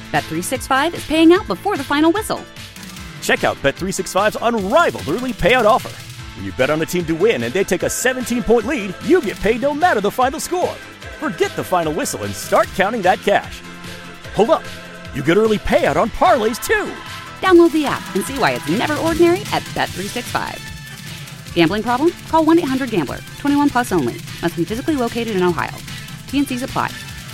Bet365 is paying out before the final whistle. Check out Bet365's unrivaled early payout offer. When you bet on a team to win and they take a 17-point lead, you get paid no matter the final score. Forget the final whistle and start counting that cash. Hold up. You get early payout on parlays, too. Download the app and see why it's never ordinary at Bet365. Gambling problem? Call 1-800-GAMBLER. 21 plus only. Must be physically located in Ohio. T&Cs apply.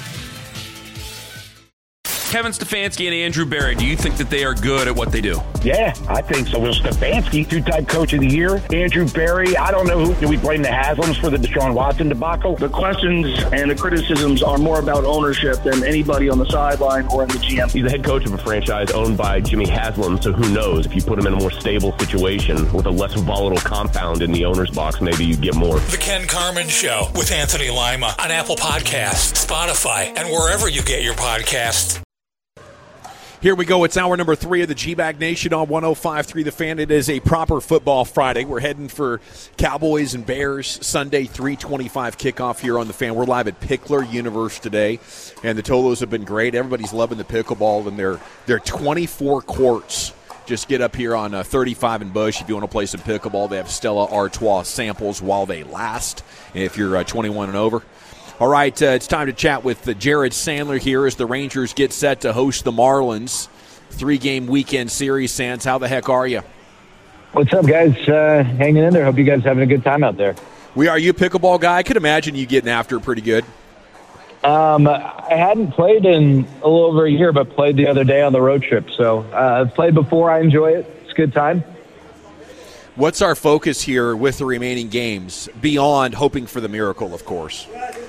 Kevin Stefanski and Andrew Berry, do you think that they are good at what they do? Yeah, I think so. Well, Stefanski, two-time coach of the year. Andrew Berry, I don't know who. Do we blame the Haslams for the Deshaun Watson debacle? The questions and the criticisms are more about ownership than anybody on the sideline or in the GM. He's the head coach of a franchise owned by Jimmy Haslam, so who knows? If you put him in a more stable situation with a less volatile compound in the owner's box, maybe you get more. The Ken Carman Show with Anthony Lima on Apple Podcasts, Spotify, and wherever you get your podcasts. Here we go. It's hour number 3 of the G-Bag Nation on 105.3 The Fan. It is a proper football Friday. We're heading for Cowboys and Bears Sunday 3:25 kickoff here on The Fan. We're live at Pickler Universe today, and the Tolos have been great. Everybody's loving the pickleball, and they're 24 courts. Just get up here on 35 and Bush if you want to play some pickleball. They have Stella Artois samples while they last, if you're 21 and over. All right, it's time to chat with Jared Sandler here as the Rangers get set to host the Marlins. 3-game weekend series. Sands, how the heck are you? What's up, guys? Hanging in there. Hope you guys are having a good time out there. We are. You a pickleball guy? I could imagine you getting after it pretty good. I hadn't played in a little over a year, but played the other day on the road trip. So I've played before. I enjoy it. It's a good time. What's our focus here with the remaining games, beyond hoping for the miracle, of course?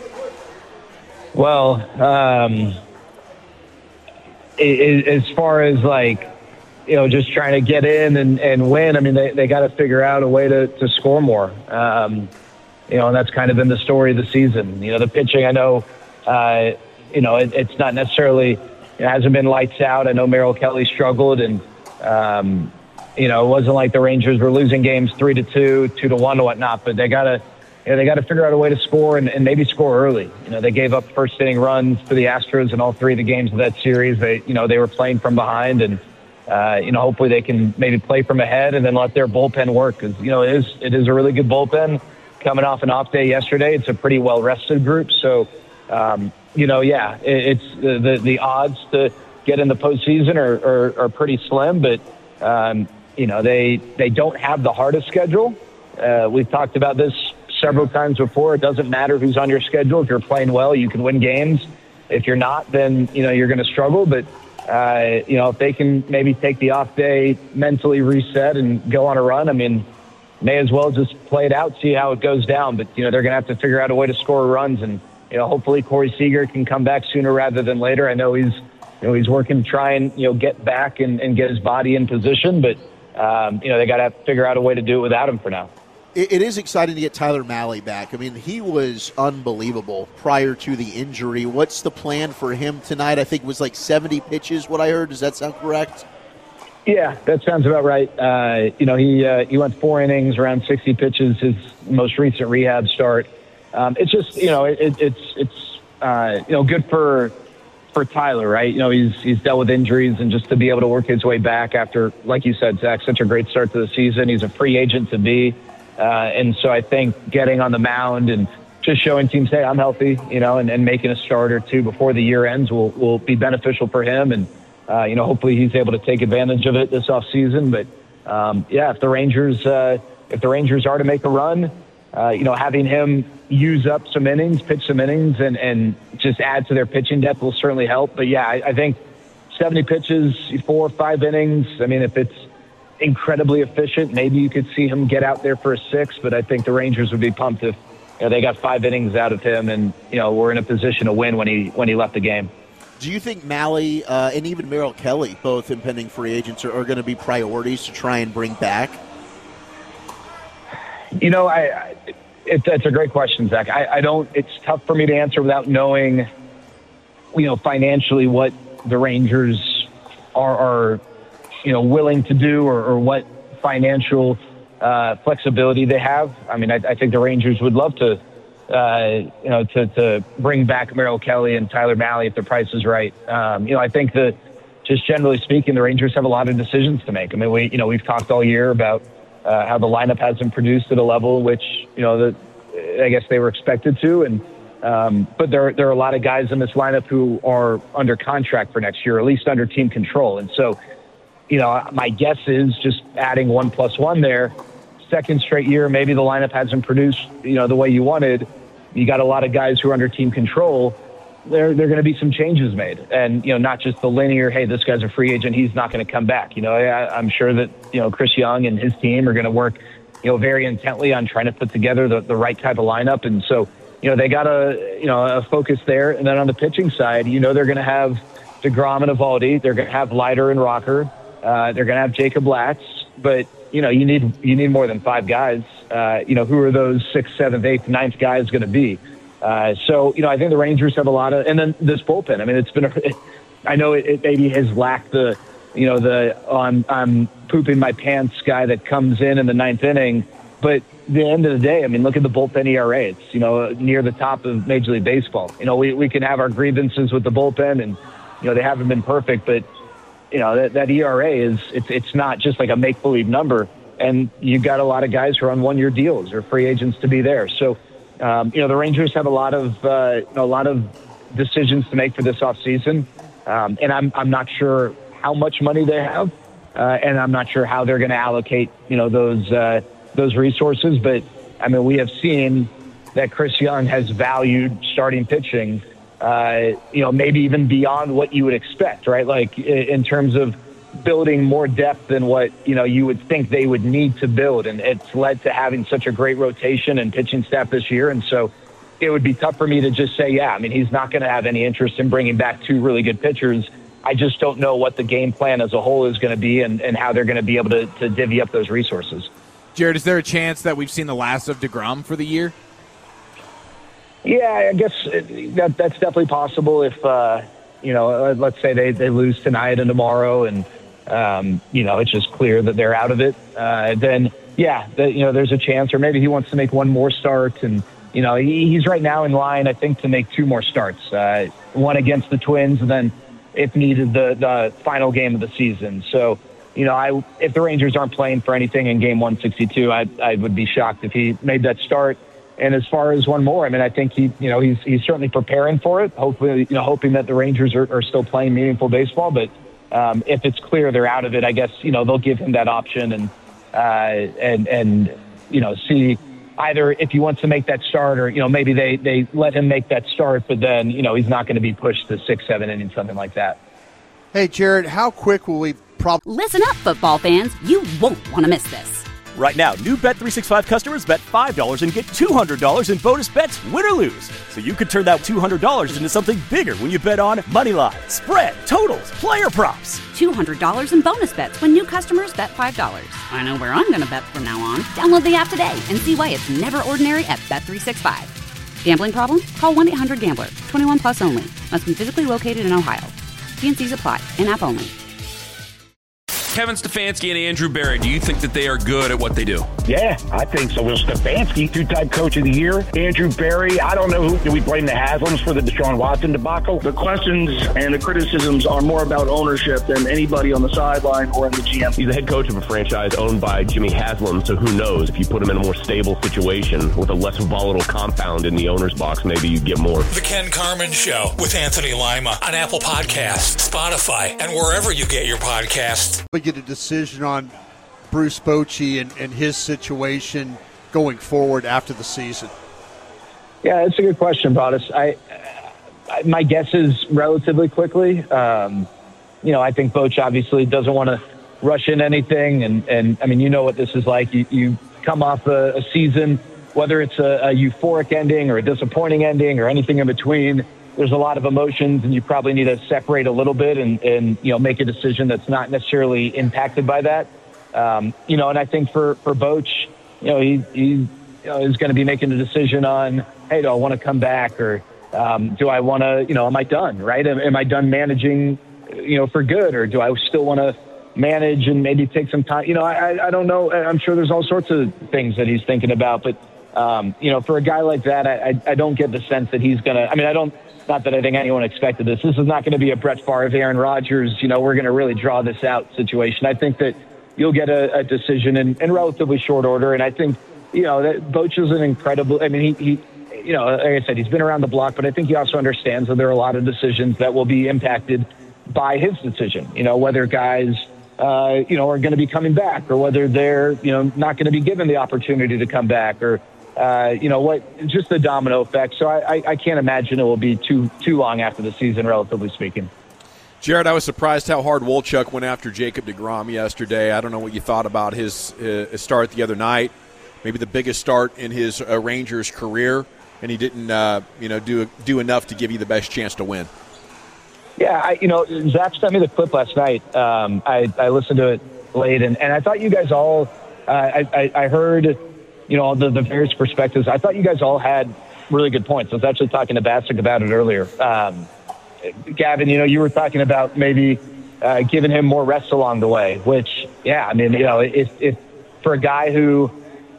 Well, as far as just trying to get in and win, I mean, they got to figure out a way to score more. And that's kind of been the story of the season. The pitching, I know, it's not necessarily, it hasn't been lights out. I know Merrill Kelly struggled, and, it wasn't like the Rangers were losing games 3-2, 2-1 and whatnot, but they got to figure out a way to score and maybe score early. They gave up first inning runs to the Astros in all 3 of the games of that series. They were playing from behind, and hopefully they can maybe play from ahead and then let their bullpen work, because it is a really good bullpen coming off an off day yesterday. It's a pretty well rested group, so it's the odds to get in the postseason are pretty slim, but they don't have the hardest schedule. We've talked about this several times before. It doesn't matter who's on your schedule. If you're playing well, you can win games. If you're not, then you're going to struggle. But if they can maybe take the off day, mentally reset, and go on a run, I mean, may as well just play it out, see how it goes down. But they're going to have to figure out a way to score runs, and hopefully Corey Seager can come back sooner rather than later. I know he's working to try and get back and get his body in position, but they got to figure out a way to do it without him for now. It is exciting to get Tyler Mahle back. I mean, he was unbelievable prior to the injury. What's the plan for him tonight? I think it was 70 pitches, what I heard. Does that sound correct? Yeah, that sounds about right. He went 4 innings, around 60 pitches, his most recent rehab start. It's just, it's good for Tyler, right? He's dealt with injuries, and just to be able to work his way back after, like you said, Zach, such a great start to the season. He's a free agent to be. And so I think getting on the mound and just showing teams, hey, I'm healthy, and making a start or two before the year ends will be beneficial for him. And, hopefully he's able to take advantage of it this offseason. But, if the Rangers are to make a run, having him use up some innings, pitch some innings, and just add to their pitching depth will certainly help. But, I think 70 pitches, 4 or 5 innings, I mean, if it's incredibly efficient, maybe you could see him get out there for a 6, but I think the Rangers would be pumped if they got 5 innings out of him, and we're in a position to win when he left the game. Do you think Mahle and even Merrill Kelly, both impending free agents, are going to be priorities to try and bring back? It's a great question, Zach. I don't. It's tough for me to answer without knowing, financially what the Rangers are willing to do, or what financial flexibility they have. I mean, I think the Rangers would love to bring back Merrill Kelly and Tyler Mahle if the price is right. I think the just generally speaking, the Rangers have a lot of decisions to make. I mean, we've talked all year about how the lineup hasn't produced at a level which, I guess they were expected to. And but there are a lot of guys in this lineup who are under contract for next year, or at least under team control. And so, my guess is just adding 1+1 there, second straight year, maybe the lineup hasn't produced, the way you wanted. You got a lot of guys who are under team control. There are going to be some changes made, and not just the linear, hey, this guy's a free agent, he's not going to come back. I'm sure that Chris Young and his team are going to work very intently on trying to put together the right type of lineup. And so they got a focus there. And then on the pitching side, they're going to have DeGrom and Eovaldi, they're going to have Leiter and Rocker, they're going to have Jacob Latz, but you need more than 5 guys. Who are those 6th, 7th, 8th, 9th guys going to be? So I think the Rangers have a lot of, and then this bullpen. I mean, it's been, I know it maybe has lacked the, I'm pooping my pants guy that comes in the 9th inning. But at the end of the day, I mean, look at the bullpen ERA. It's, near the top of Major League Baseball. We can have our grievances with the bullpen, and, they haven't been perfect, but, that ERA it's not just like a make-believe number. And you've got a lot of guys who are on 1-year deals or free agents to be there. So, the Rangers have a lot of decisions to make for this offseason. And I'm not sure how much money they have, and I'm not sure how they're going to allocate, those resources. But I mean, we have seen that Chris Young has valued starting pitching, maybe even beyond what you would expect, right? Like in terms of building more depth than what, you would think they would need to build. And it's led to having such a great rotation and pitching staff this year. And so it would be tough for me to just say, yeah, I mean, he's not going to have any interest in bringing back 2 really good pitchers. I just don't know what the game plan as a whole is going to be and how they're going to be able to divvy up those resources. Jared, is there a chance that we've seen the last of DeGrom for the year? Yeah, I guess that's definitely possible if, let's say they lose tonight and tomorrow and, it's just clear that they're out of it. Then, yeah, there's a chance, or maybe he wants to make one more start. And, he's right now in line, I think, to make 2 more starts, one against the Twins and then, if needed, the final game of the season. So, if the Rangers aren't playing for anything in game 162, I would be shocked if he made that start. And as far as one more, I mean, I think he's certainly preparing for it. Hopefully, hoping that the Rangers are still playing meaningful baseball. But if it's clear they're out of it, I guess they'll give him that option and see either if he wants to make that start or maybe they let him make that start, but then he's not going to be pushed to 6, 7 innings, something like that. Hey, Jared, how quick will we Listen up, football fans. You won't want to miss this. Right now, new Bet365 customers bet $5 and get $200 in bonus bets, win or lose. So you could turn that $200 into something bigger when you bet on money line, spread, totals, player props. $200 in bonus bets when new customers bet $5. I know where I'm going to bet from now on. Download the app today and see why it's never ordinary at Bet365. Gambling problem? Call 1-800-GAMBLER. 21 plus only. Must be physically located in Ohio. T&Cs apply. In-app only. Kevin Stefanski and Andrew Berry, do you think that they are good at what they do? Yeah, I think so. Will Stefanski, 2-time coach of the year. Andrew Berry, I don't know do we blame the Haslams for the Deshaun Watson debacle? The questions and the criticisms are more about ownership than anybody on the sideline or in the GM. He's the head coach of a franchise owned by Jimmy Haslam, so who knows? If you put him in a more stable situation with a less volatile compound in the owner's box, maybe you get more. The Ken Carman Show with Anthony Lima on Apple Podcasts, Spotify, and wherever you get your podcasts. We get a decision on Bruce Bochy and his situation going forward after the season? Yeah, it's a good question, Broadus. My guess is relatively quickly. I think Boch obviously doesn't want to rush in anything. And I mean, what this is like. You come off a season, whether it's a euphoric ending or a disappointing ending or anything in between, there's a lot of emotions, and you probably need to separate a little bit and make a decision that's not necessarily impacted by that. And I think for Boch, he is going to be making a decision on, hey, do I want to come back, or do I want to, am I done, right? Am I done managing, for good, or do I still want to manage and maybe take some time? I don't know. I'm sure there's all sorts of things that he's thinking about, but for a guy like that, I don't get the sense that he's going to, not that I think anyone expected this. This is not going to be a Brett Favre, Aaron Rodgers, we're going to really draw this out situation. I think that you'll get a decision in relatively short order. And I think, that Boch is an incredible, he like I said, he's been around the block, but I think he also understands that there are a lot of decisions that will be impacted by his decision, whether guys, are going to be coming back or whether they're, not going to be given the opportunity to come back or, just the domino effect. So I can't imagine it will be too long after the season, relatively speaking. Jared, I was surprised how hard Wolchuk went after Jacob deGrom yesterday. I don't know what you thought about his start the other night, maybe the biggest start in his Rangers career, and he didn't, do enough to give you the best chance to win. Yeah, Zach sent me the clip last night. I listened to it late, and I thought you guys all, I heard, the various perspectives. I thought you guys all had really good points. I was actually talking to Bassick about it earlier. Gavin, you were talking about maybe giving him more rest along the way, which, yeah, if for a guy who,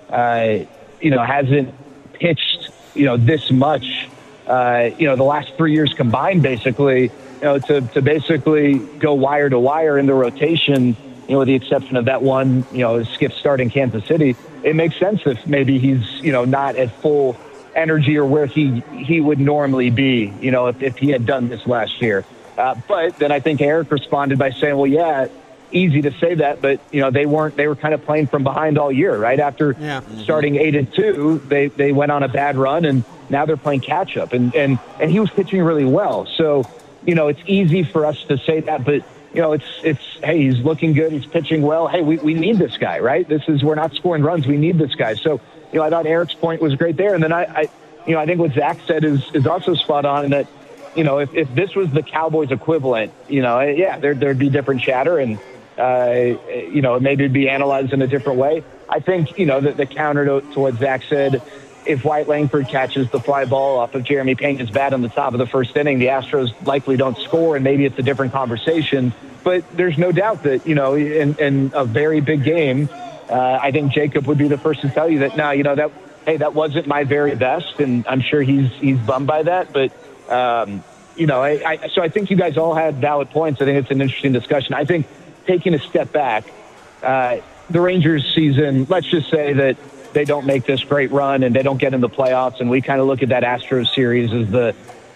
hasn't pitched, this much, the last 3 years combined, basically, to basically go wire to wire in the rotation, with the exception of that one, skip start in Kansas City, it makes sense if maybe he's, not at full energy or where he would normally be, if he had done this last year. But then I think Eric responded by saying, well, yeah, easy to say that, but, they were kind of playing from behind all year, right? After starting 8-2, they went on a bad run and now they're playing catch up and he was pitching really well. So, it's easy for us to say that, but it's hey, he's looking good. He's pitching well. Hey, we need this guy, right? We're not scoring runs. We need this guy. So, I thought Eric's point was great there. And then I think what Zach said is also spot on in that, if this was the Cowboys equivalent, there'd be different chatter and, maybe it'd be analyzed in a different way. I think, the counter to what Zach said, if Wyatt Langford catches the fly ball off of Jeremy Pena's bat on the top of the first inning, the Astros likely don't score, and maybe it's a different conversation. But there's no doubt that, in a very big game, I think Jacob would be the first to tell you that, that wasn't my very best, and I'm sure he's bummed by that. But, so I think you guys all had valid points. I think it's an interesting discussion. I think taking a step back, the Rangers season, let's just say that they don't make this great run and they don't get in the playoffs, and we kind of look at that Astros series as the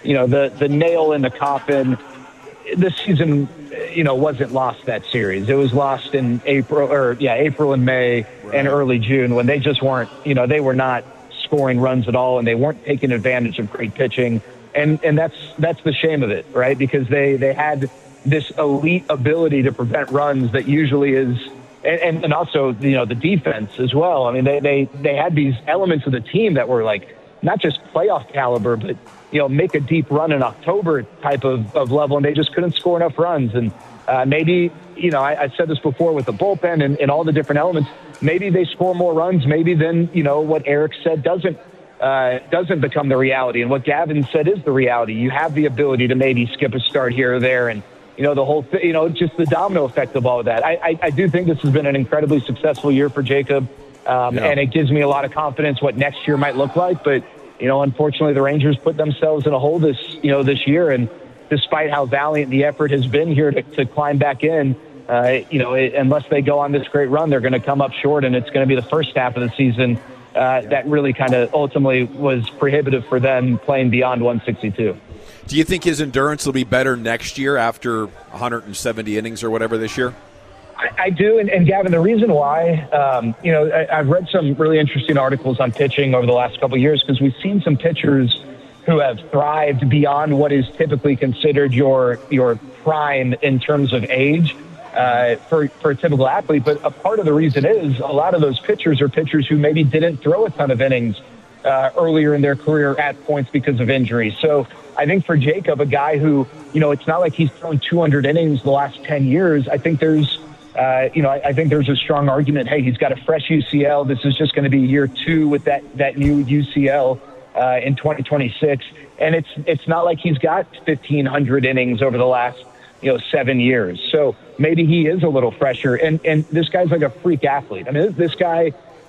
nail in the coffin. The season, wasn't lost that series. It was lost in April and May and early June when they just weren't, they were not scoring runs at all and they weren't taking advantage of great pitching. And that's the shame of it, right? Because they had this elite ability to prevent runs that usually is, and also, the defense as well. I mean, they had these elements of the team that were like, not just playoff caliber, but, make a deep run in October type of level, and they just couldn't score enough runs. And maybe, I said this before with the bullpen and all the different elements, maybe they score more runs, maybe then, what Eric said doesn't become the reality. And what Gavin said is the reality. You have the ability to maybe skip a start here or there, and the whole thing, just the domino effect of all of that. I do think this has been an incredibly successful year for Jacob, and it gives me a lot of confidence what next year might look like. But, unfortunately, the Rangers put themselves in a hole this year, and despite how valiant the effort has been here to climb back in, unless they go on this great run, they're going to come up short, and it's going to be the first half of the season that really kind of ultimately was prohibitive for them playing beyond 162. Do you think his endurance will be better next year after 170 innings or whatever this year? I do, and Gavin, the reason why, I've read some really interesting articles on pitching over the last couple of years because we've seen some pitchers who have thrived beyond what is typically considered your prime in terms of age for a typical athlete. But a part of the reason is a lot of those pitchers are pitchers who maybe didn't throw a ton of innings earlier in their career at points because of injury. So I think for Jacob, a guy who, it's not like he's thrown 200 innings the last 10 years. I think there's, I think there's a strong argument. Hey, he's got a fresh UCL. This is just going to be year 2 with that new UCL in 2026. And it's not like he's got 1,500 innings over the last, 7 years. So maybe he is a little fresher. And this guy's like a freak athlete. I mean, this guy,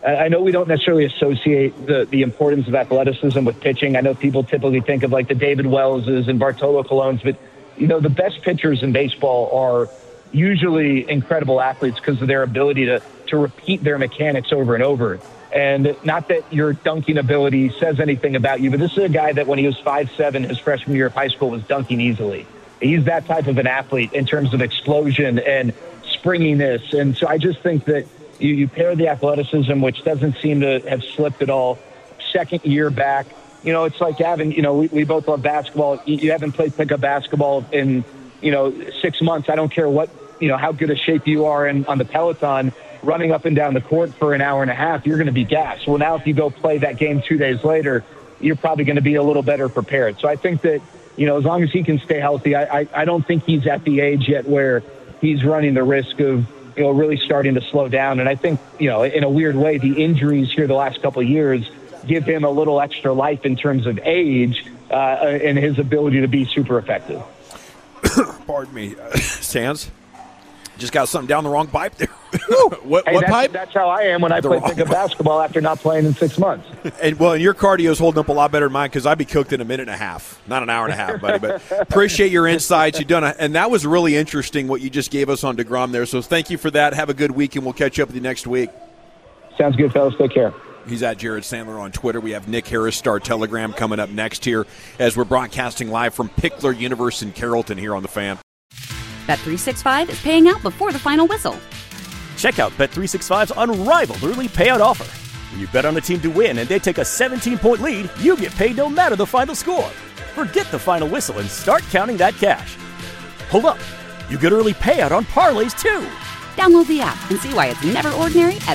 I know we don't necessarily associate the importance of athleticism with pitching. I know people typically think of like the David Wellses and Bartolo Colons, but, the best pitchers in baseball are usually incredible athletes because of their ability to repeat their mechanics over and over. And not that your dunking ability says anything about you, but this is a guy that when he was 5'7", his freshman year of high school was dunking easily. He's that type of an athlete in terms of explosion and springiness. And so I just think that you pair the athleticism, which doesn't seem to have slipped at all, second year back. It's like having, we both love basketball. You haven't played pickup basketball in, 6 months. I don't care what, how good a shape you are on the Peloton, running up and down the court for an hour and a half, you're going to be gassed. Well, now if you go play that game 2 days later, you're probably going to be a little better prepared. So I think that, as long as he can stay healthy, I don't think he's at the age yet where he's running the risk of, really starting to slow down. And I think, in a weird way, the injuries here the last couple of years give him a little extra life in terms of age and his ability to be super effective. Pardon me. Sands? Just got something down the wrong pipe there. what pipe? That's how I am when I play pickup basketball after not playing in 6 months. And your cardio's holding up a lot better than mine because I'd be cooked in a minute and a half, not an hour and a half, buddy. But appreciate your insights. You've done and that was really interesting what you just gave us on DeGrom there. So thank you for that. Have a good week, and we'll catch up with you next week. Sounds good, fellas. Take care. He's at Jared Sandler on Twitter. We have Nick Harris, Star Telegram, coming up next here as we're broadcasting live from Pickler Universe in Carrollton here on The Fan. Bet365 is paying out before the final whistle. Check out Bet365's unrivaled early payout offer. When you bet on a team to win and they take a 17-point lead, you get paid no matter the final score. Forget the final whistle and start counting that cash. Hold up. You get early payout on parlays, too. Download the app and see why it's never ordinary at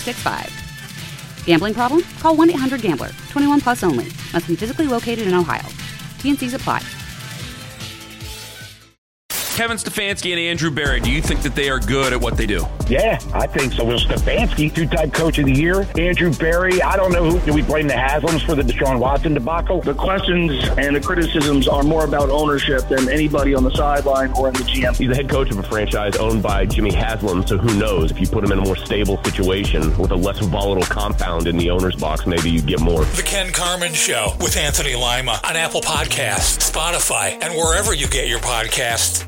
Bet365. Gambling problem? Call 1-800-GAMBLER. 21 plus only. Must be physically located in Ohio. T&Cs apply. Kevin Stefanski and Andrew Berry, do you think that they are good at what they do? Yeah, I think so. Will Stefanski, two-time coach of the year. Andrew Berry, I don't know who. Do we blame the Haslams for the Deshaun Watson debacle? The questions and the criticisms are more about ownership than anybody on the sideline or in the GM. He's the head coach of a franchise owned by Jimmy Haslam, so who knows? If you put him in a more stable situation with a less volatile compound in the owner's box, maybe you get more. The Ken Carman Show with Anthony Lima on Apple Podcasts, Spotify, and wherever you get your podcasts.